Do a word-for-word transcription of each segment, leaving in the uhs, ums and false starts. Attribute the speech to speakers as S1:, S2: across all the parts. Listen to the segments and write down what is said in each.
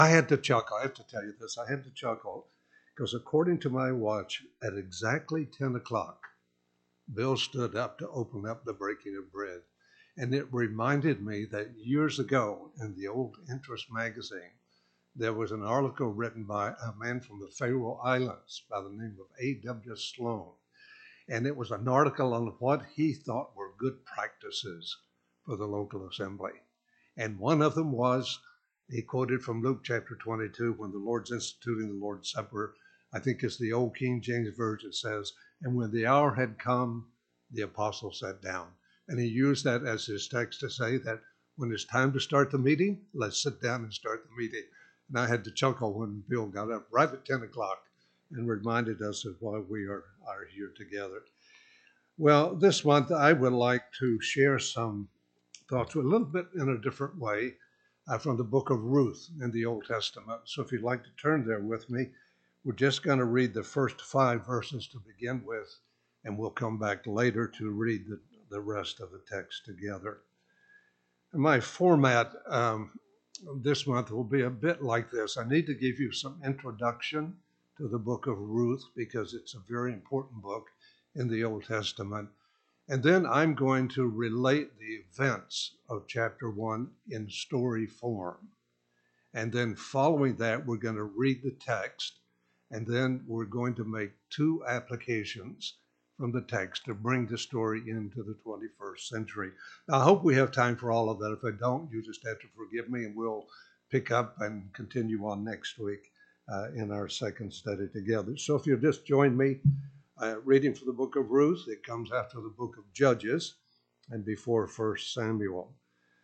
S1: I had to chuckle. I have to tell you this. I had to chuckle because according to my watch, at exactly ten o'clock, Bill stood up to open up the breaking of bread. And it reminded me that years ago in the old Interest magazine, there was an article written by a man from the Faroe Islands by the name of A W. Sloan. And it was an article on what he thought were good practices for the local assembly. And one of them was, he quoted from Luke chapter twenty-two, when the Lord's instituting the Lord's Supper. I think it's the old King James Version says, and when the hour had come, the apostles sat down. And he used that as his text to say that when it's time to start the meeting, let's sit down and start the meeting. And I had to chuckle when Bill got up right at ten o'clock and reminded us of why we are, are here together. Well, this month I would like to share some thoughts a little bit in a different way uh, from the book of Ruth in the Old Testament. So if you'd like to turn there with me, we're just going to read the first five verses to begin with, and we'll come back later to read the, the rest of the text together. And my format um, this month will be a bit like this. I need to give you some introduction to the book of Ruth because it's a very important book in the Old Testament. And then I'm going to relate the events of chapter one in story form. And then following that, we're going to read the text, and then we're going to make two applications from the text to bring the story into the twenty-first century. Now, I hope we have time for all of that. If I don't, you just have to forgive me, and we'll pick up and continue on next week uh, in our second study together. So if you'll just join me, Uh, reading from the book of Ruth. It comes after the book of Judges and before First Samuel.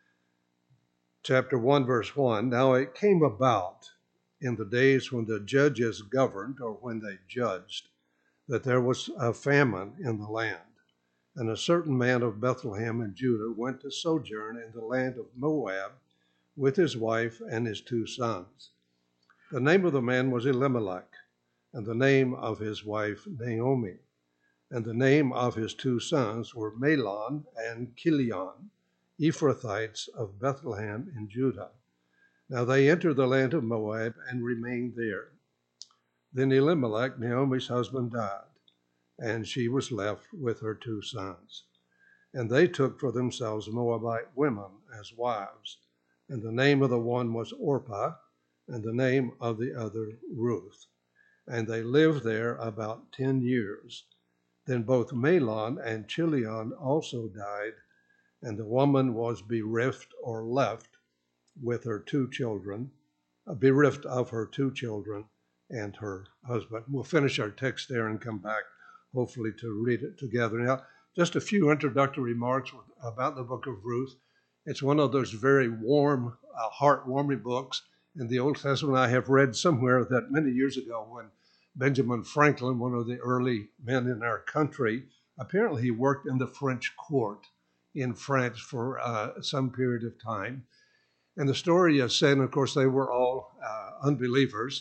S1: Chapter one, verse one. Now it came about in the days when the judges governed, or when they judged, that there was a famine in the land. And a certain man of Bethlehem in Judah went to sojourn in the land of Moab with his wife and his two sons. The name of the man was Elimelech, and the name of his wife Naomi, and the name of his two sons were Mahlon and Chilion, Ephrathites of Bethlehem in Judah. Now they entered the land of Moab and remained there. Then Elimelech, Naomi's husband, died, and she was left with her two sons. And they took for themselves Moabite women as wives, and the name of the one was Orpah, and the name of the other Ruth. And they lived there about ten years. Then both Mahlon and Chilion also died, and the woman was bereft or left with her two children, uh, bereft of her two children and her husband. We'll finish our text there and come back, hopefully, to read it together. Now, just a few introductory remarks about the book of Ruth. It's one of those very warm, uh, heartwarming books in the Old Testament. I have read somewhere that many years ago, when Benjamin Franklin, one of the early men in our country, apparently he worked in the French court in France for uh, some period of time. And the story is said, and of course, they were all uh, unbelievers.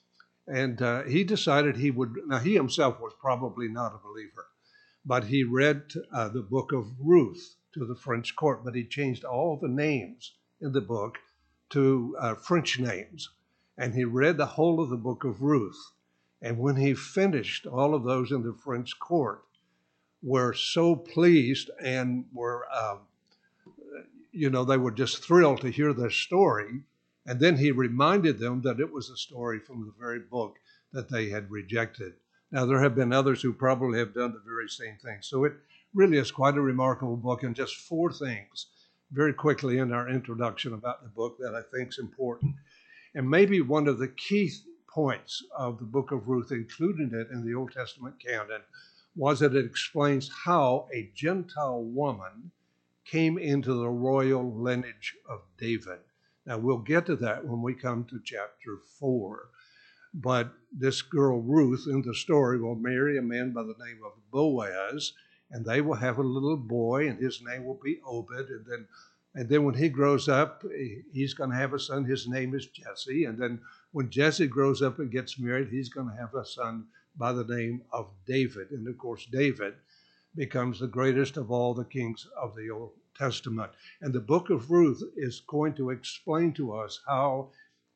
S1: And uh, he decided he would, now he himself was probably not a believer, but he read uh, the book of Ruth to the French court, but he changed all the names in the book to uh, French names. And he read the whole of the book of Ruth. And when he finished, all of those in the French court were so pleased and were, um, you know, they were just thrilled to hear their story. And then he reminded them that it was a story from the very book that they had rejected. Now, there have been others who probably have done the very same thing. So it really is quite a remarkable book. And just four things very quickly in our introduction about the book that I think is important. And maybe one of the key points of the book of Ruth, including it in the Old Testament canon, was that it explains how a Gentile woman came into the royal lineage of David. Now, we'll get to that when we come to chapter four. But this girl, Ruth, in the story will marry a man by the name of Boaz, and they will have a little boy, and his name will be Obed. And then, and then when he grows up, he's going to have a son. His name is Jesse. And then when Jesse grows up and gets married, he's going to have a son by the name of David. And of course, David becomes the greatest of all the kings of the Old Testament. And the book of Ruth is going to explain to us how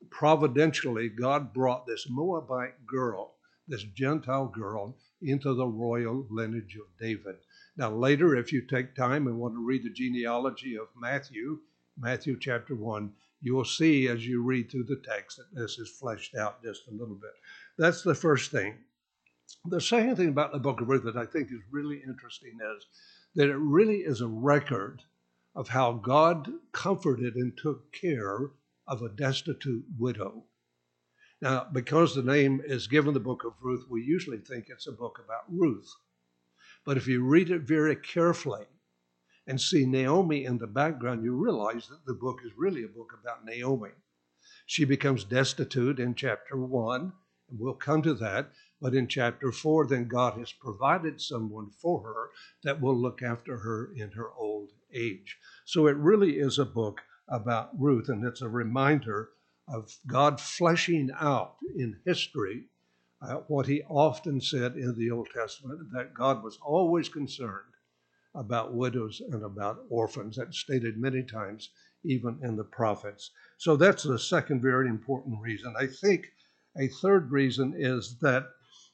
S1: providentially, God brought this Moabite girl, this Gentile girl, into the royal lineage of David. Now, later, if you take time and want to read the genealogy of Matthew, Matthew chapter one, you will see as you read through the text that this is fleshed out just a little bit. That's the first thing. The second thing about the book of Ruth that I think is really interesting is that it really is a record of how God comforted and took care of a destitute widow. Now, because the name is given the book of Ruth, we usually think it's a book about Ruth. But if you read it very carefully and see Naomi in the background, you realize that the book is really a book about Naomi. She becomes destitute in chapter one, and we'll come to that. But in chapter four, then God has provided someone for her that will look after her in her old age. So it really is a book about Ruth, and it's a reminder of God fleshing out in history uh, what he often said in the Old Testament, that God was always concerned about widows and about orphans. That's stated many times, even in the prophets. So that's the second very important reason. I think a third reason is that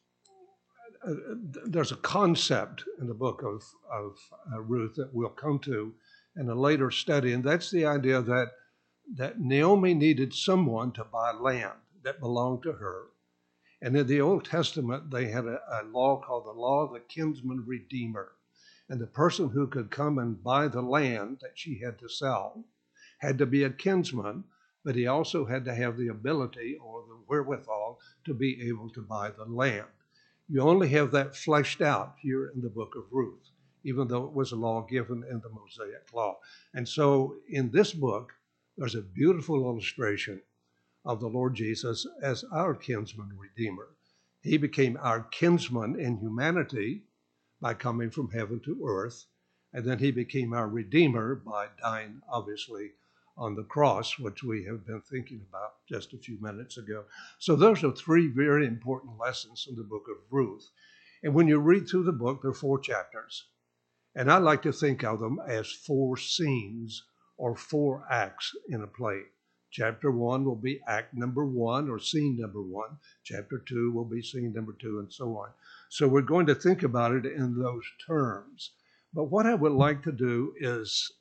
S1: uh, there's a concept in the book of, of uh, Ruth that we'll come to in a later study, and that's the idea that, that Naomi needed someone to buy land that belonged to her. And in the Old Testament, they had a, a law called the law of the kinsman redeemer. And the person who could come and buy the land that she had to sell had to be a kinsman, but he also had to have the ability or the wherewithal to be able to buy the land. You only have that fleshed out here in the book of Ruth, even though it was a law given in the Mosaic law. And so in this book, there's a beautiful illustration of the Lord Jesus as our kinsman redeemer. He became our kinsman in humanity by coming from heaven to earth, and then he became our redeemer by dying, obviously, on the cross, which we have been thinking about just a few minutes ago. So those are three very important lessons in the book of Ruth. And when you read through the book, there are four chapters. And I like to think of them as four scenes or four acts in a play. Chapter one will be act number one or scene number one. Chapter two will be scene number two, and so on. So we're going to think about it in those terms. But what I would like to do is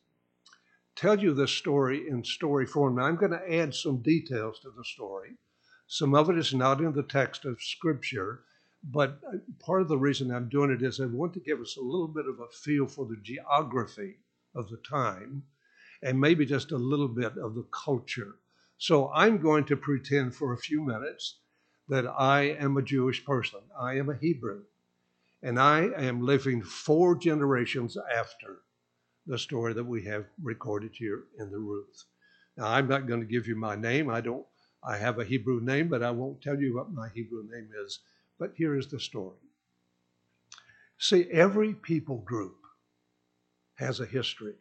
S1: tell you this story in story form. Now, I'm going to add some details to the story. Some of it is not in the text of Scripture, but part of the reason I'm doing it is I want to give us a little bit of a feel for the geography of the time and maybe just a little bit of the culture. So I'm going to pretend for a few minutes that I am a Jewish person. I am a Hebrew, and I am living four generations after the story that we have recorded here in the Ruth. Now, I'm not going to give you my name. I don't. I have a Hebrew name, but I won't tell you what my Hebrew name is. But here is the story. See, every people group has a history.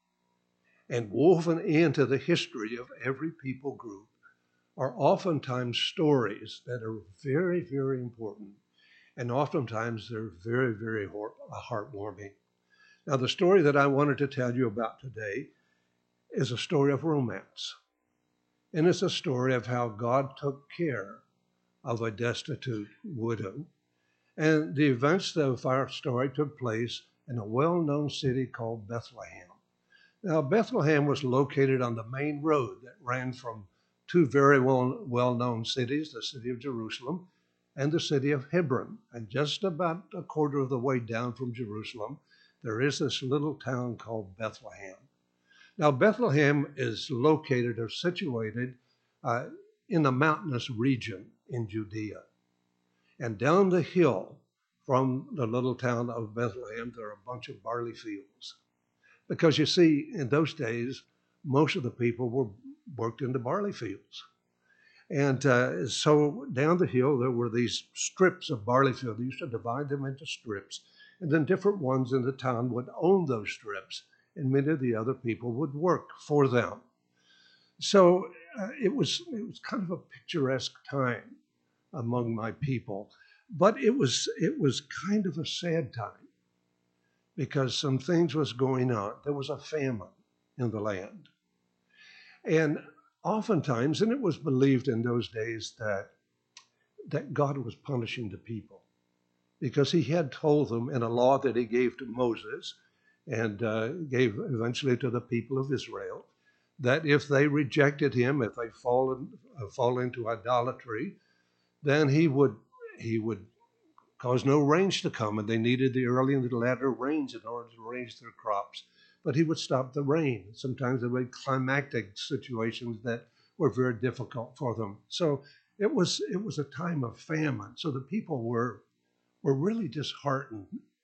S1: And woven into the history of every people group are oftentimes stories that are very, very important. And oftentimes they're very, very heartwarming. Now, the story that I wanted to tell you about today is a story of romance. And it's a story of how God took care of a destitute widow. And the events of our story took place in a well-known city called Bethlehem. Now, Bethlehem was located on the main road that ran from two very well, well-known cities, the city of Jerusalem and the city of Hebron. And just about a quarter of the way down from Jerusalem, there is this little town called Bethlehem. Now, Bethlehem is located or situated uh, in a mountainous region in Judea. And down the hill from the little town of Bethlehem, there are a bunch of barley fields. Because you see, in those days, most of the people were worked in the barley fields. And uh, so down the hill, there were these strips of barley field. They used to divide them into strips. And then different ones in the town would own those strips. And many of the other people would work for them. So uh, it was it was kind of a picturesque time among my people. But it was it was kind of a sad time, because some things was going on. There was a famine in the land. And Oftentimes, and it was believed in those days that, that God was punishing the people because he had told them in a law that he gave to Moses and uh, gave eventually to the people of Israel that if they rejected him, if they fallen, uh, fall into idolatry, then he would he would cause no rains to come, and they needed the early and the latter rains in order to raise their crops. But he would stop the rain. Sometimes there were climactic situations that were very difficult for them. So it was it was a time of famine. So the people were were really disheartened,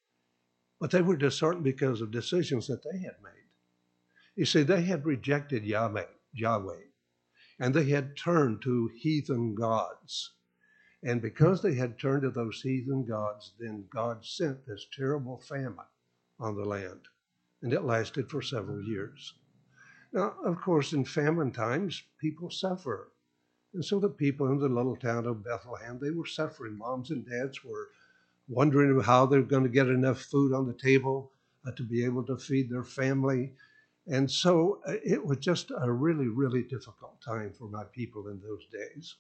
S1: but they were disheartened because of decisions that they had made. You see, they had rejected Yahweh, Yahweh, and they had turned to heathen gods. And because they had turned to those heathen gods, then God sent this terrible famine on the land, and it lasted for several years. Now, of course, in famine times, people suffer. And so the people in the little town of Bethlehem, they were suffering. Moms and dads were wondering how they're going to get enough food on the table uh, to be able to feed their family. And so uh, it was just a really, really difficult time for my people in those days.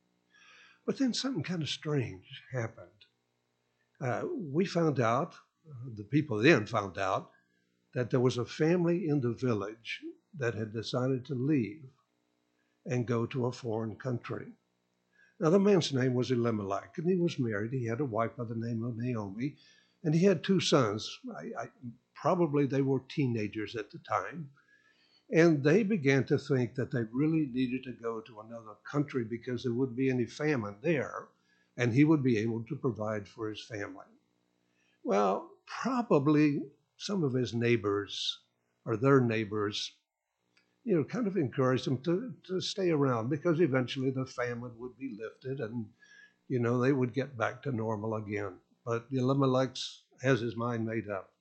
S1: But then something kind of strange happened. Uh, we found out, uh, the people then found out, that there was a family in the village that had decided to leave and go to a foreign country. Now, the man's name was Elimelech, and he was married. He had a wife by the name of Naomi, and he had two sons. I, I, probably they were teenagers at the time. And they began to think that they really needed to go to another country because there wouldn't be any famine there, and he would be able to provide for his family. Well, probably some of his neighbors or their neighbors, you know, kind of encouraged him to, to stay around because eventually the famine would be lifted and, you know, they would get back to normal again. But Elimelech has his mind made up.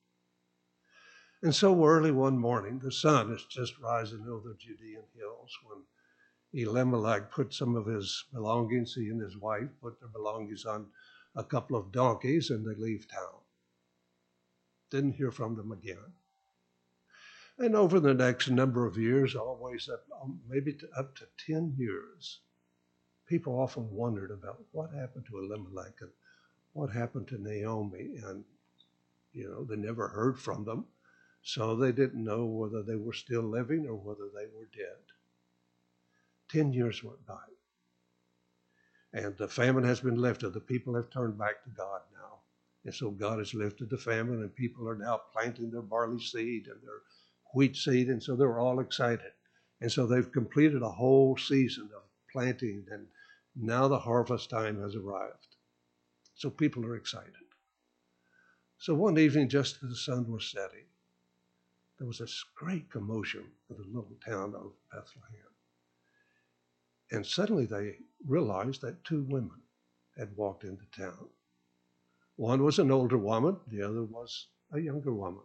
S1: And so early one morning, the sun is just rising over the Judean hills when Elimelech put some of his belongings, he and his wife put their belongings on a couple of donkeys and they leave town. Didn't hear from them again. And over the next number of years, always up, maybe to, up to ten years, people often wondered about what happened to Elimelech and what happened to Naomi. And, you know, they never heard from them. So they didn't know whether they were still living or whether they were dead. Ten years went by. And the famine has been lifted. The people have turned back to God now. And so God has lifted the famine, and people are now planting their barley seed and their wheat seed. And so they're all excited. And so they've completed a whole season of planting, and now the harvest time has arrived. So people are excited. So one evening, just as the sun was setting, there was this great commotion in the little town of Bethlehem. And suddenly they realized that two women had walked into town. One was an older woman, the other was a younger woman.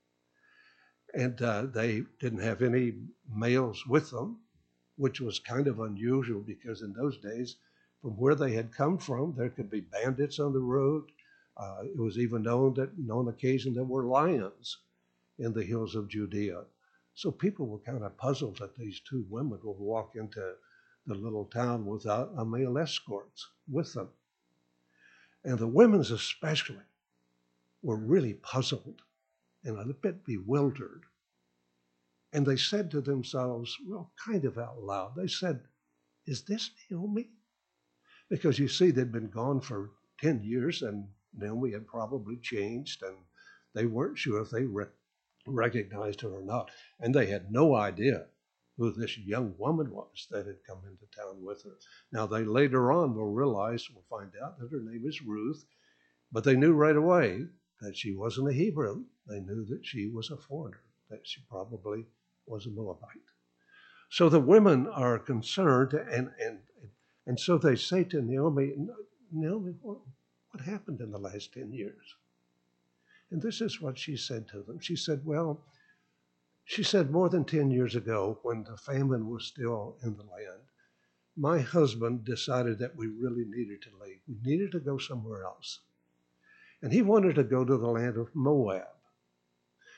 S1: And uh, they didn't have any males with them, which was kind of unusual because in those days, from where they had come from, there could be bandits on the road. Uh, it was even known that on occasion there were lions in the hills of Judea. So people were kind of puzzled that these two women would walk into the little town without a male escorts with them. And the women especially were really puzzled and a bit bewildered. And they said to themselves, well, kind of out loud, they said, is this Naomi? Because you see, they'd been gone for ten years and Naomi had probably changed and they weren't sure if they re- recognized her or not. And they had no idea who this young woman was that had come into town with her. Now, they later on will realize, will find out that her name is Ruth, but they knew right away that she wasn't a Hebrew. They knew that she was a foreigner, that she probably was a Moabite. So the women are concerned, and and and so they say to Naomi, Naomi, what, what happened in the last ten years? And this is what she said to them. She said, well, she said, more than ten years ago, when the famine was still in the land, my husband decided that we really needed to leave. We needed to go somewhere else. And he wanted to go to the land of Moab.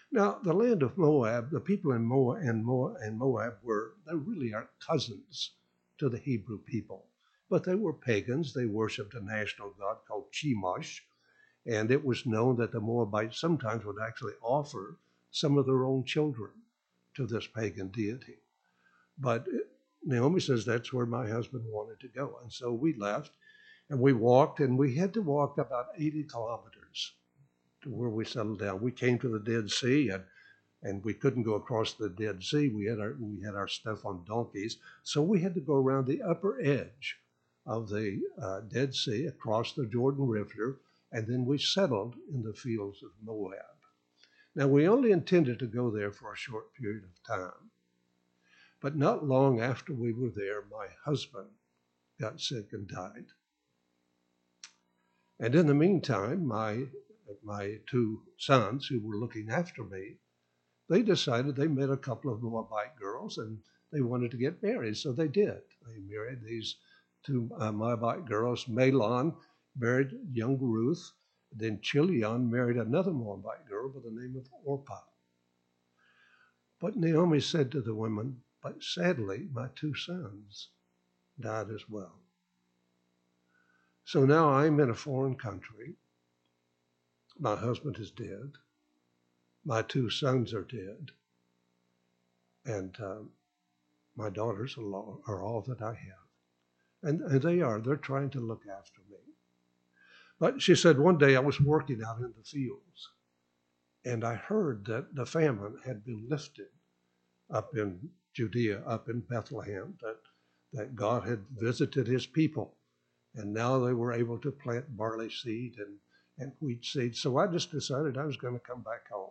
S1: Now, the land of Moab, the people in Moab and Moab, and Moab were, they really are cousins to the Hebrew people. But they were pagans. They worshiped a national god called Chemosh. And it was known that the Moabites sometimes would actually offer some of their own children to this pagan deity. But Naomi says that's where my husband wanted to go. And so we left and we walked, and we had to walk about eighty kilometers to where we settled down. We came to the Dead Sea, and and we couldn't go across the Dead Sea. We had our we had our stuff on donkeys, so we had to go around the upper edge of the uh, Dead Sea, across the Jordan River, and then we settled in the fields of Moab. Now, we only intended to go there for a short period of time, but not long after we were there, my husband got sick and died. And in the meantime, my my two sons, who were looking after me, they decided they met a couple of Moabite girls and they wanted to get married. So they did. They married these two uh, Moabite girls. Mahlon married young Ruth. Then Chilion married another Moabite girl by the name of Orpah. But Naomi said to the women, but sadly, my two sons died as well. So now I'm in a foreign country. My husband is dead. My two sons are dead. And uh, my daughters are all, are all that I have. And, and they are. They're trying to look after me. But she said one day I was working out in the fields, and I heard that the famine had been lifted up in Judea, up in Bethlehem, that, that God had visited his people. And now they were able to plant barley seed and, and wheat seed. So I just decided I was going to come back home.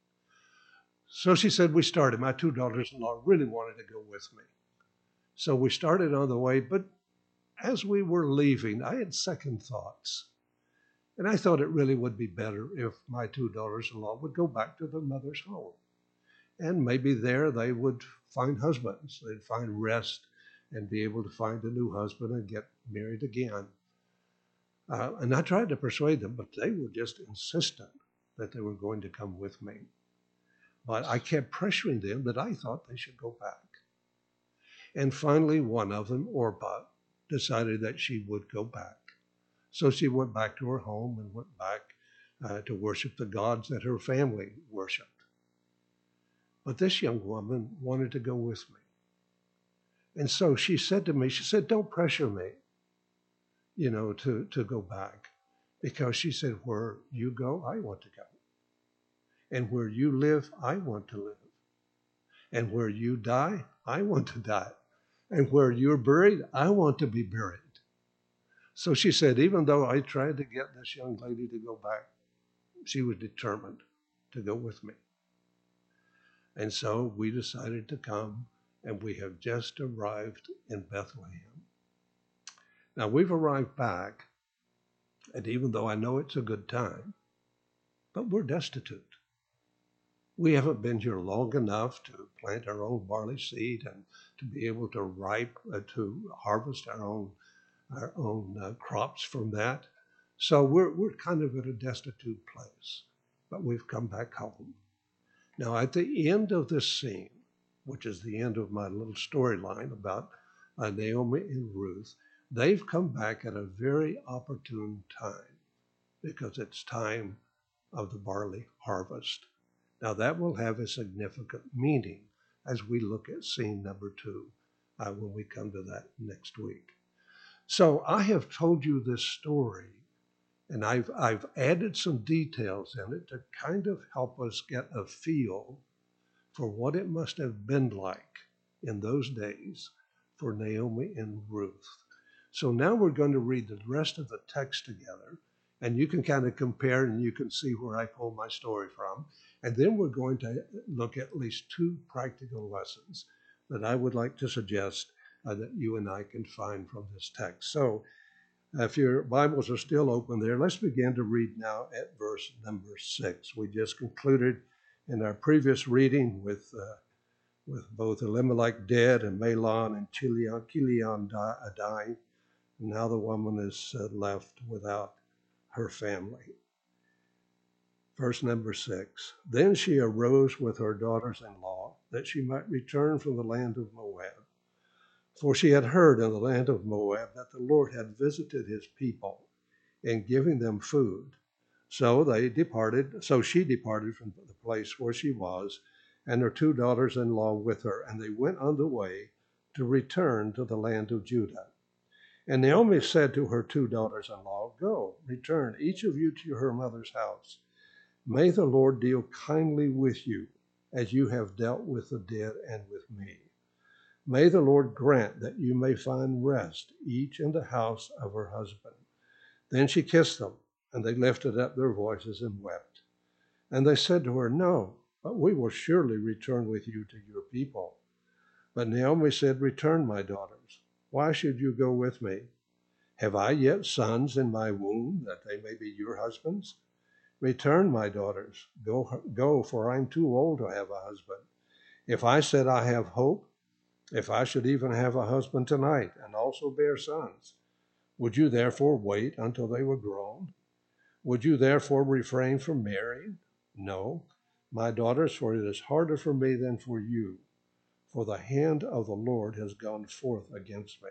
S1: So she said we started. My two daughters-in-law really wanted to go with me. So we started on the way, but as we were leaving, I had second thoughts. And I thought it really would be better if my two daughters-in-law would go back to their mother's home. And maybe there they would find husbands. They'd find rest and be able to find a new husband and get married again. Uh, and I tried to persuade them, but they were just insistent that they were going to come with me. But I kept pressuring them that I thought they should go back. And finally, one of them, Orpah, decided that she would go back. So she went back to her home and went back uh, to worship the gods that her family worshiped. But this young woman wanted to go with me. And so she said to me, she said, don't pressure me, you know, to, to go back. Because she said, where you go, I want to go. And where you live, I want to live. And where you die, I want to die. And where you're buried, I want to be buried. So she said, even though I tried to get this young lady to go back, she was determined to go with me. And so we decided to come, and we have just arrived in Bethlehem. Now, we've arrived back, and even though I know it's a good time, but we're destitute. We haven't been here long enough to plant our own barley seed and to be able to ripe, uh, to harvest our own our own uh, crops from that. So we're we're kind of at a destitute place, but we've come back home. Now, at the end of this scene, which is the end of my little storyline about uh, Naomi and Ruth, they've come back at a very opportune time because it's time of the barley harvest. Now, that will have a significant meaning as we look at scene number two uh, when we come to that next week. So I have told you this story, and I've, I've added some details in it to kind of help us get a feel for what it must have been like in those days for Naomi and Ruth. So now we're going to read the rest of the text together, and you can kind of compare and you can see where I pulled my story from. And then we're going to look at least two practical lessons that I would like to suggest uh, that you and I can find from this text. So if your Bibles are still open there, let's begin to read now at verse number six. We just concluded in our previous reading with uh, with both Elimelech dead and Mahlon and Chilion, Chilion dying. And now the woman is uh, left without her family. Verse number six. Then she arose with her daughters-in-law, that she might return from the land of Moab. For she had heard in the land of Moab that the Lord had visited his people in giving them food. So they departed, so she departed from the place where she was, and her two daughters-in-law with her, and they went on the way to return to the land of Judah. And Naomi said to her two daughters-in-law, Go, return, each of you to her mother's house. May the Lord deal kindly with you, as you have dealt with the dead and with me. May the Lord grant that you may find rest, each in the house of her husband. Then she kissed them, and they lifted up their voices and wept. And they said to her, No, but we will surely return with you to your people. But Naomi said, Return, my daughters. Why should you go with me? Have I yet sons in my womb, that they may be your husbands? Return, my daughters. Go, go, for I am too old to have a husband. If I said I have hope, if I should even have a husband tonight, and also bear sons, would you therefore wait until they were grown? Would you therefore refrain from marrying? No, my daughters, for it is harder for me than for you, for the hand of the Lord has gone forth against me.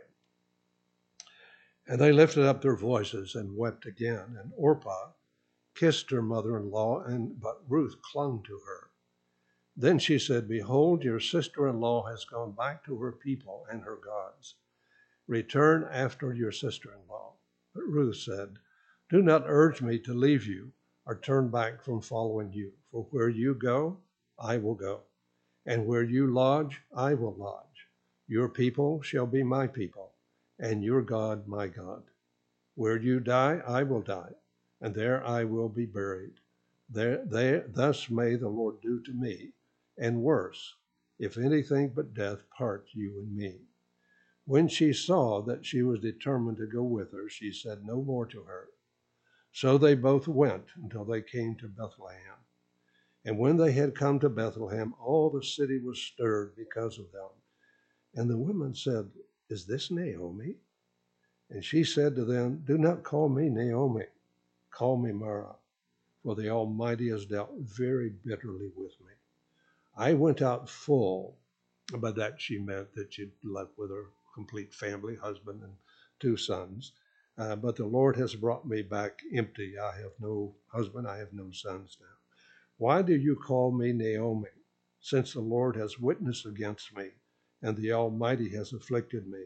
S1: And they lifted up their voices and wept again, and Orpah kissed her mother-in-law, and but Ruth clung to her. Then she said, Behold, your sister-in-law has gone back to her people and her gods. Return after your sister-in-law. But Ruth said, Do not urge me to leave you or turn back from following you. For where you go, I will go. And where you lodge, I will lodge. Your people shall be my people, and your God my God. Where you die, I will die, and there I will be buried. There, there, thus may the Lord do to me, and worse, if anything but death parts you and me. When she saw that she was determined to go with her, she said no more to her. So they both went until they came to Bethlehem. And when they had come to Bethlehem, all the city was stirred because of them. And the women said, Is this Naomi? And she said to them, Do not call me Naomi, call me Mara, for the Almighty has dealt very bitterly with me. I went out full. By that she meant that she'd left with her complete family, husband and two sons. Uh, but the Lord has brought me back empty. I have no husband, I have no sons now. Why do you call me Naomi, since the Lord has witnessed against me, and the Almighty has afflicted me?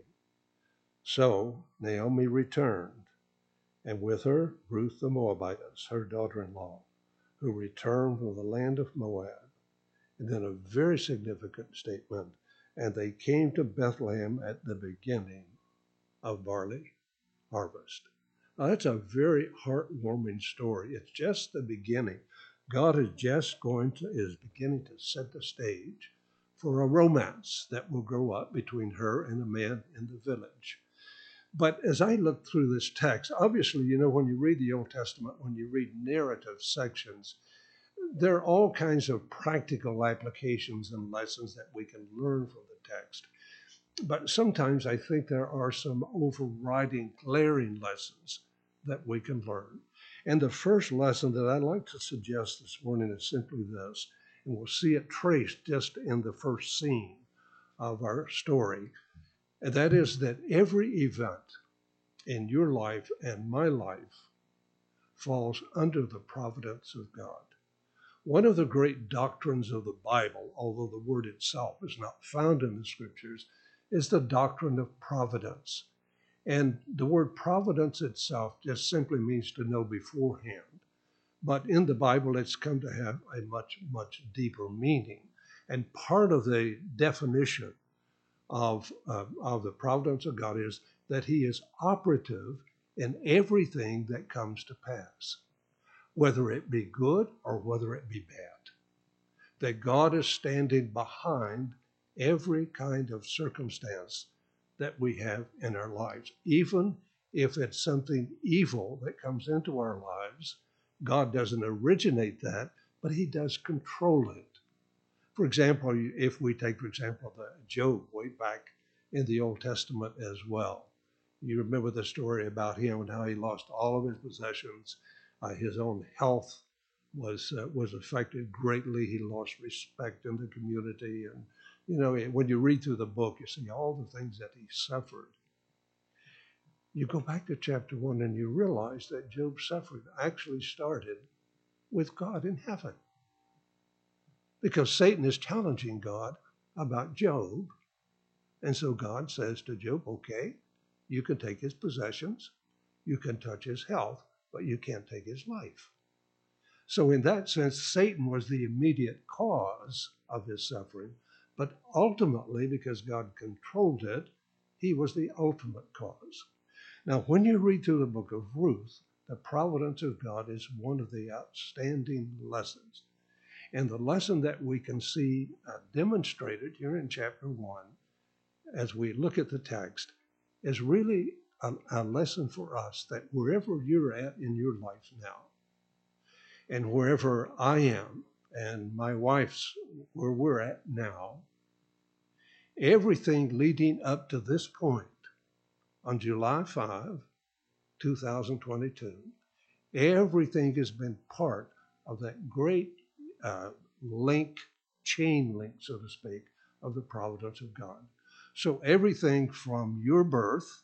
S1: So Naomi returned, and with her Ruth the Moabitess, her daughter-in-law, who returned from the land of Moab. And then a very significant statement, and they came to Bethlehem at the beginning of barley harvest. Now, that's a very heartwarming story. It's just the beginning. God is just going to, is beginning to set the stage for a romance that will grow up between her and a man in the village. But as I look through this text, obviously, you know, when you read the Old Testament, when you read narrative sections, there are all kinds of practical applications and lessons that we can learn from the text. But sometimes I think there are some overriding, glaring lessons that we can learn. And the first lesson that I'd like to suggest this morning is simply this, and we'll see it traced just in the first scene of our story, and that is that every event in your life and my life falls under the providence of God. One of the great doctrines of the Bible, although the word itself is not found in the scriptures, is the doctrine of providence. And the word providence itself just simply means to know beforehand. But in the Bible, it's come to have a much, much deeper meaning. And part of the definition of, uh, of the providence of God is that he is operative in everything that comes to pass, whether it be good or whether it be bad. That God is standing behind every kind of circumstance that we have in our lives. Even if it's something evil that comes into our lives, God doesn't originate that, but he does control it. For example, if we take, for example, the Job way back in the Old Testament as well. You remember the story about him and how he lost all of his possessions, uh, his own health was uh, was affected greatly. He lost respect in the community, and you know, when you read through the book, you see all the things that he suffered. You go back to chapter one, and you realize that Job's suffering actually started with God in heaven, because Satan is challenging God about Job, and so God says to Job, "Okay, you can take his possessions, you can touch his health, but you can't take his life." So in that sense, Satan was the immediate cause of his suffering, but ultimately, because God controlled it, he was the ultimate cause. Now, when you read through the book of Ruth, the providence of God is one of the outstanding lessons. And the lesson that we can see uh, demonstrated here in chapter one, as we look at the text, is really a, a lesson for us that wherever you're at in your life now, and wherever I am, and my wife's where we're at now, everything leading up to this point on July fifth, two thousand twenty-two, everything has been part of that great uh, link, chain link, so to speak, of the providence of God. So everything from your birth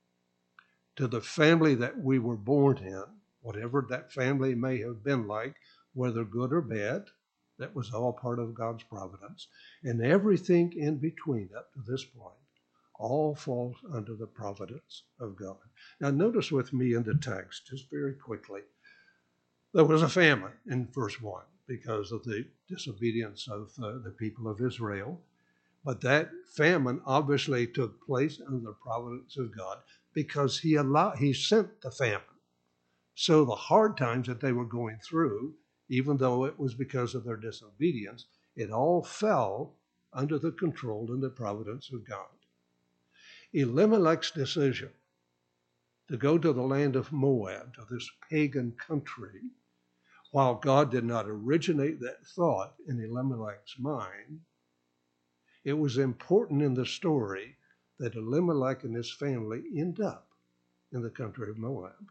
S1: to the family that we were born in, whatever that family may have been like, whether good or bad, that was all part of God's providence. And everything in between up to this point all falls under the providence of God. Now notice with me in the text, just very quickly, there was a famine in verse one because of the disobedience of uh, the people of Israel. But that famine obviously took place under the providence of God because he allowed, he sent the famine. So the hard times that they were going through, even though it was because of their disobedience, it all fell under the control and the providence of God. Elimelech's decision to go to the land of Moab, to this pagan country, while God did not originate that thought in Elimelech's mind, it was important in the story that Elimelech and his family end up in the country of Moab.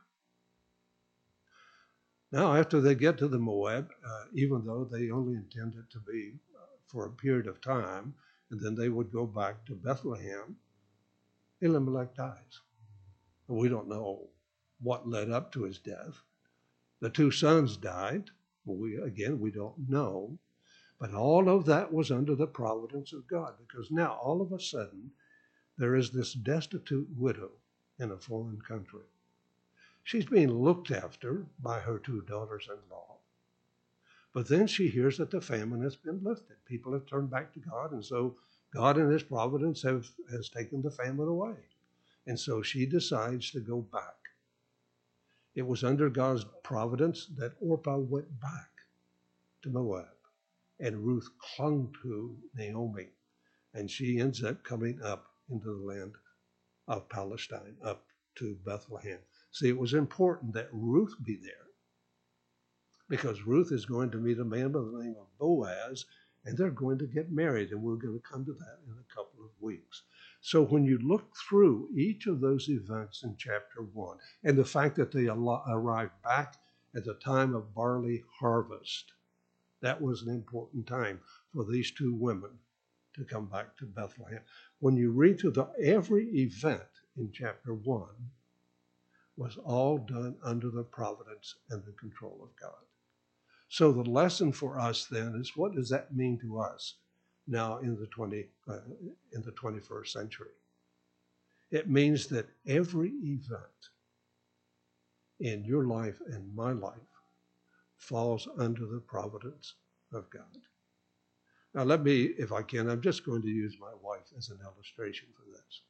S1: Now, after they get to the Moab, uh, even though they only intended to be uh, for a period of time, and then they would go back to Bethlehem, Elimelech dies. We don't know what led up to his death. The two sons died. We, again, we don't know. But all of that was under the providence of God, because now all of a sudden there is this destitute widow in a foreign country. She's being looked after by her two daughters-in-law. But then she hears that the famine has been lifted. People have turned back to God, and so God in his providence have, has taken the famine away. And so she decides to go back. It was under God's providence that Orpah went back to Moab, and Ruth clung to Naomi, and she ends up coming up into the land of Palestine, up to Bethlehem. See, it was important that Ruth be there, because Ruth is going to meet a man by the name of Boaz, and they're going to get married, and we're going to come to that in a couple of weeks. So when you look through each of those events in chapter one, and the fact that they arrived back at the time of barley harvest, that was an important time for these two women to come back to Bethlehem. When you read through the, every event in chapter one was all done under the providence and the control of God. So the lesson for us then is, what does that mean to us now in the twenty uh, in the twenty-first century? It means that every event in your life and my life falls under the providence of God. Now let me, if I can, I'm just going to use my wife as an illustration for this.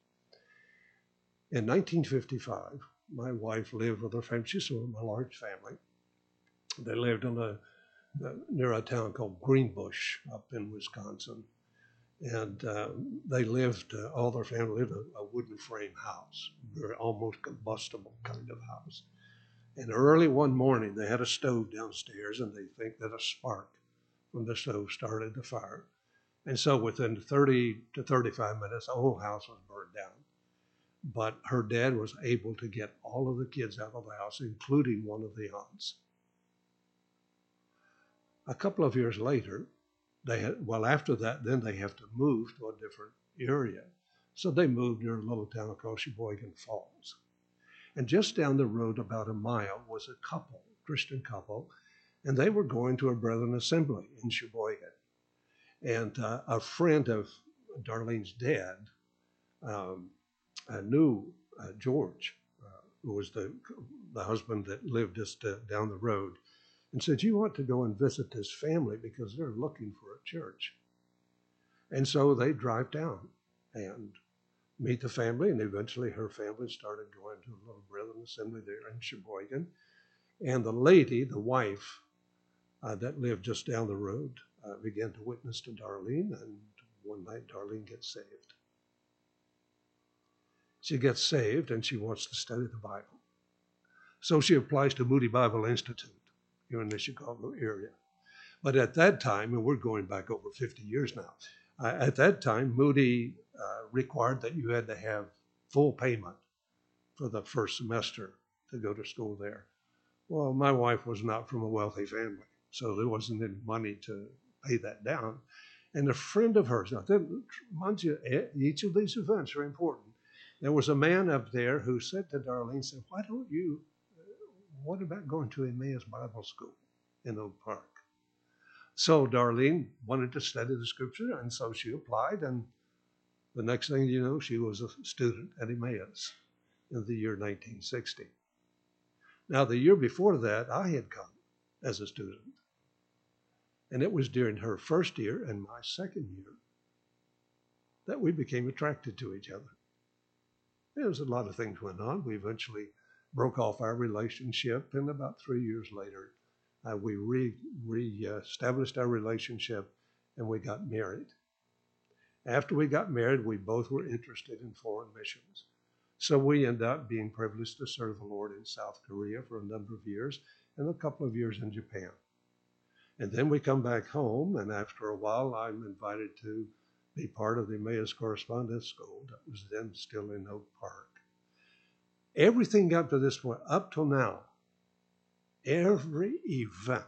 S1: In nineteen fifty-five, my wife lived with her family. She's from a large family. They lived in a Uh, near a town called Greenbush up in Wisconsin. And uh, they lived, uh, all their family lived in a, a wooden frame house, very almost combustible kind of house. And early one morning, they had a stove downstairs, and they think that a spark from the stove started the fire. And so within thirty to thirty-five minutes, the whole house was burned down. But her dad was able to get all of the kids out of the house, including one of the aunts. A couple of years later, they had, well, after that, then they have to move to a different area. So they moved near a little town called Sheboygan Falls. And just down the road, about a mile, was a couple, Christian couple, and they were going to a Brethren Assembly in Sheboygan. And uh, a friend of Darlene's dad um, uh, knew uh, George, uh, who was the, the husband that lived just uh, down the road, and said, you want to go and visit this family because they're looking for a church. And so they drive down and meet the family, and eventually her family started going to a little Brethren Assembly there in Sheboygan. And the lady, the wife uh, that lived just down the road, uh, began to witness to Darlene, and one night Darlene gets saved. She gets saved and she wants to study the Bible. So she applies to Moody Bible Institute here in the Chicago area. But at that time, and we're going back over fifty years now, uh, at that time, Moody uh, required that you had to have full payment for the first semester to go to school there. Well, my wife was not from a wealthy family, so there wasn't any money to pay that down. And a friend of hers, now, mind you, each of these events are important. There was a man up there who said to Darlene, said, why don't you, what about going to Emmaus Bible School in Oak Park? So Darlene wanted to study the scripture, and so she applied, and the next thing you know, she was a student at Emmaus in the year nineteen sixty. Now, the year before that, I had come as a student, and it was during her first year and my second year that we became attracted to each other. There was a lot of things went on. We eventually broke off our relationship, and about three years later, uh, we re, re uh, established our relationship, and we got married. After we got married, we both were interested in foreign missions. So we ended up being privileged to serve the Lord in South Korea for a number of years, and a couple of years in Japan. And then we come back home, and after a while, I'm invited to be part of the Emmaus Correspondence School that was then still in Oak Park. Everything up to this point, up till now, every event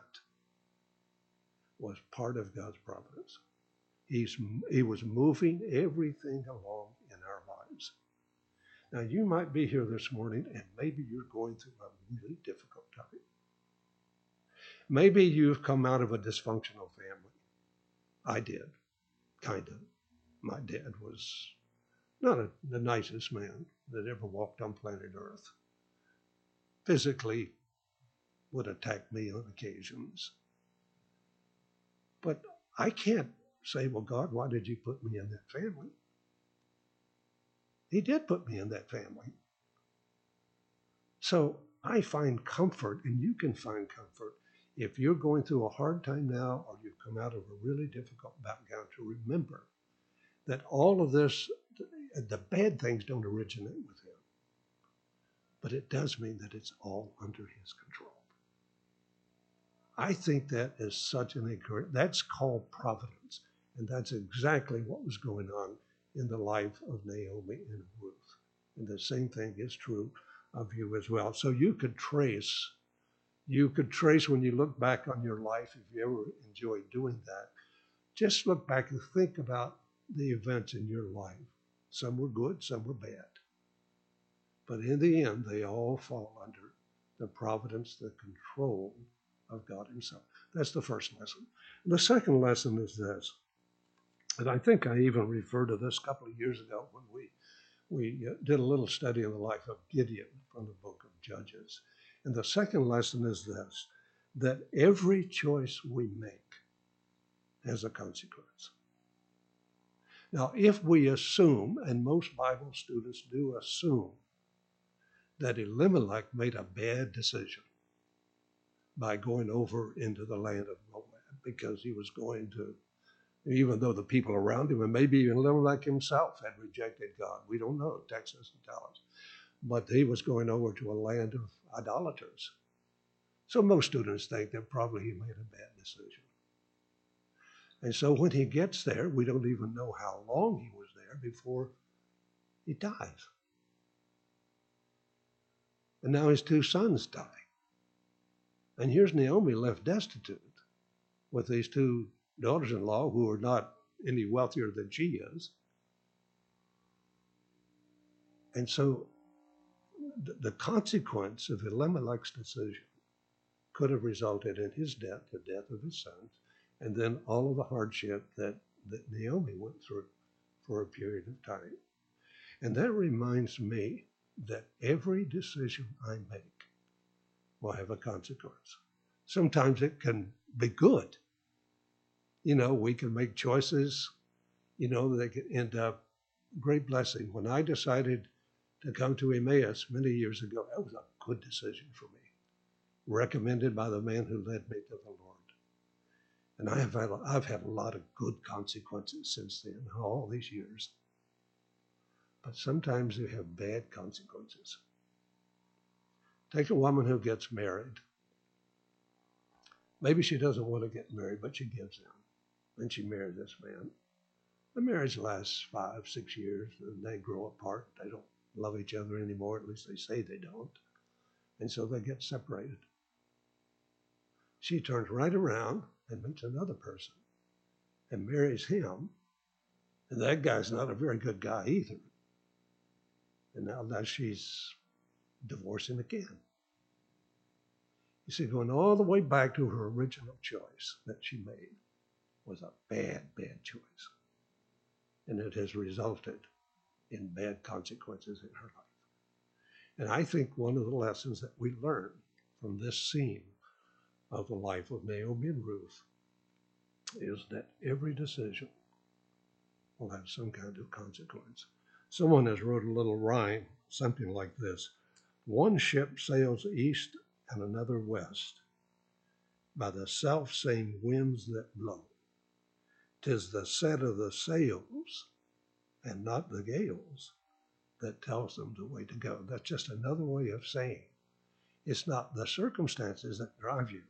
S1: was part of God's providence. He's, he was moving everything along in our lives. Now, you might be here this morning, and maybe you're going through a really difficult time. Maybe you've come out of a dysfunctional family. I did, kind of. My dad was not a, the nicest man that ever walked on planet Earth. Physically would attack me on occasions. But I can't say, well, God, why did you put me in that family? He did put me in that family. So I find comfort, and you can find comfort, if you're going through a hard time now or you've come out of a really difficult background, to remember that all of this, the bad things don't originate with him. But it does mean that it's all under his control. I think that is such an encouragement. That's called providence. And that's exactly what was going on in the life of Naomi and Ruth. And the same thing is true of you as well. So you could trace, you could trace when you look back on your life, if you ever enjoyed doing that, just look back and think about the events in your life. Some were good, some were bad. But in the end, they all fall under the providence, the control of God himself. That's the first lesson. And the second lesson is this, and I think I even referred to this a couple of years ago when we, we uh, did a little study on the life of Gideon from the book of Judges. And the second lesson is this, that every choice we make has a consequence. Now, if we assume, and most Bible students do assume, that Elimelech made a bad decision by going over into the land of Moab, because he was going to, even though the people around him, and maybe even Elimelech himself had rejected God. We don't know, text doesn't tell us. But he was going over to a land of idolaters. So most students think that probably he made a bad decision. And so when he gets there, we don't even know how long he was there before he dies. And now his two sons die. And here's Naomi left destitute with these two daughters-in-law who are not any wealthier than she is. And so the consequence of Elimelech's decision could have resulted in his death, the death of his sons, and then all of the hardship that, that Naomi went through for a period of time. And that reminds me that every decision I make will have a consequence. Sometimes it can be good. You know, we can make choices, you know, that can end up great blessing. When I decided to come to Emmaus many years ago, that was a good decision for me, recommended by the man who led me to the Lord. And I have had, I've had a lot of good consequences since then, all these years. But sometimes you have bad consequences. Take a woman who gets married. Maybe she doesn't want to get married, but she gives in. And she marries this man. The marriage lasts five, six years, and they grow apart. They don't love each other anymore, at least they say they don't. And so they get separated. She turns right around and meets another person and marries him. And that guy's not a very good guy either. And now, now she's divorcing again. You see, going all the way back to her original choice that she made was a bad, bad choice. And it has resulted in bad consequences in her life. And I think one of the lessons that we learn from this scene of the life of Naomi and Ruth is that every decision will have some kind of consequence. Someone has wrote a little rhyme, something like this. One ship sails east and another west by the self-same winds that blow. 'Tis the set of the sails and not the gales that tells them the way to go. That's just another way of saying it's not the circumstances that drive you.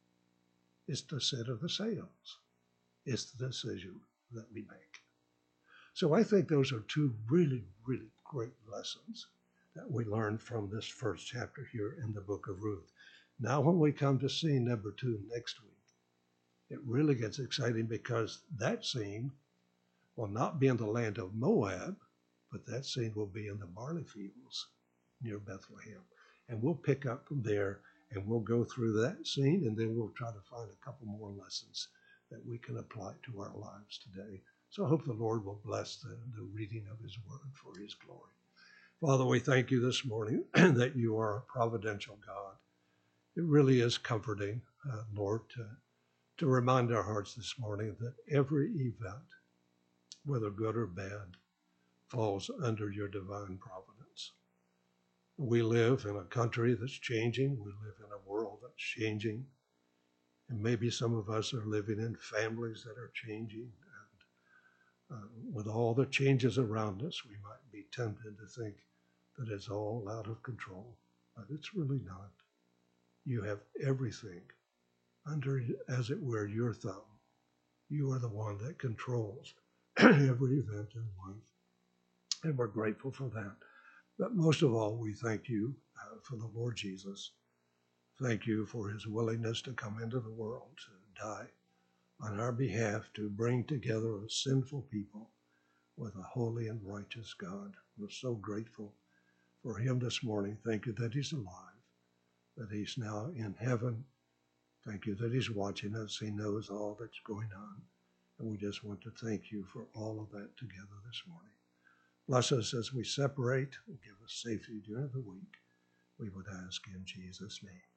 S1: It's the set of the sails. It's the decision that we make. So I think those are two really, really great lessons that we learned from this first chapter here in the book of Ruth. Now when we come to scene number two next week, it really gets exciting because that scene will not be in the land of Moab, but that scene will be in the barley fields near Bethlehem. And we'll pick up from there and we'll go through that scene, and then we'll try to find a couple more lessons that we can apply to our lives today. So I hope the Lord will bless the, the reading of his word for his glory. Father, we thank you this morning that you are a providential God. It really is comforting, uh, Lord, to, to remind our hearts this morning that every event, whether good or bad, falls under your divine providence. We live in a country that's changing. We live in a world that's changing. And maybe some of us are living in families that are changing. And uh, with all the changes around us, we might be tempted to think that it's all out of control. But it's really not. You have everything under, as it were, your thumb. You are the one that controls every event in life. And we're grateful for that. But most of all, we thank you uh, for the Lord Jesus. Thank you for his willingness to come into the world, to die on our behalf, to bring together a sinful people with a holy and righteous God. We're so grateful for him this morning. Thank you that he's alive, that he's now in heaven. Thank you that he's watching us. He knows all that's going on. And we just want to thank you for all of that together this morning. Bless us as we separate and give us safety during the week. We would ask in Jesus' name.